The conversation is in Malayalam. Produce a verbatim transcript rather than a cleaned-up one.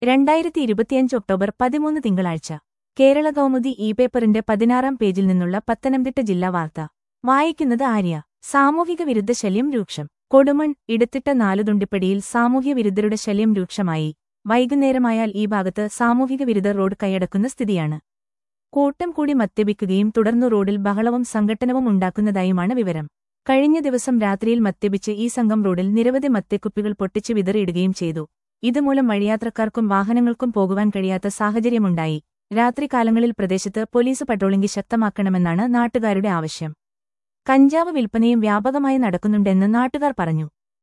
രണ്ടായിരത്തി ഇരുപത്തിയഞ്ച് ഒക്ടോബർ പതിമൂന്ന് തിങ്കളാഴ്ച കേരള കൗമുദി ഇ പേപ്പറിന്റെ പതിനാറാം പേജിൽ നിന്നുള്ള പത്തനംതിട്ട ജില്ലാ വാർത്ത വായിക്കുന്നത് ആര്യ. സാമൂഹിക വിരുദ്ധ ശല്യം രൂക്ഷം. കൊടുമൺ ഇടത്തിട്ട നാലുതുണ്ടിപ്പടിയിൽ സാമൂഹ്യ വിരുദ്ധരുടെ ശല്യം രൂക്ഷമായി. വൈകുന്നേരമായാൽ ഈ ഭാഗത്ത് സാമൂഹിക വിരുദ്ധർ റോഡ് കൈയടക്കുന്ന സ്ഥിതിയാണ്. കൂട്ടം കൂടി മദ്യപിക്കുകയും തുടർന്നു റോഡിൽ ബഹളവും സംഘട്ടനവും ഉണ്ടാക്കുന്നതായുമാണ് വിവരം. കഴിഞ്ഞ ദിവസം രാത്രിയിൽ മദ്യപിച്ച് ഈ സംഘം റോഡിൽ നിരവധി മദ്യക്കുപ്പികൾ പൊട്ടിച്ച് വിതറിയിടുകയും ചെയ്തു. ഇതുമൂലം വഴിയാത്രക്കാർക്കും വാഹനങ്ങൾക്കും പോകുവാൻ കഴിയാത്ത സാഹചര്യമുണ്ടായി. രാത്രികാലങ്ങളിൽ പ്രദേശത്ത് പോലീസ് പട്രോളിംഗ് ശക്തമാക്കണമെന്നാണ് നാട്ടുകാരുടെ ആവശ്യം. കഞ്ചാവ് വിൽപ്പനയും വ്യാപകമായി നടക്കുന്നുണ്ടെന്ന് നാട്ടുകാർ പറഞ്ഞു.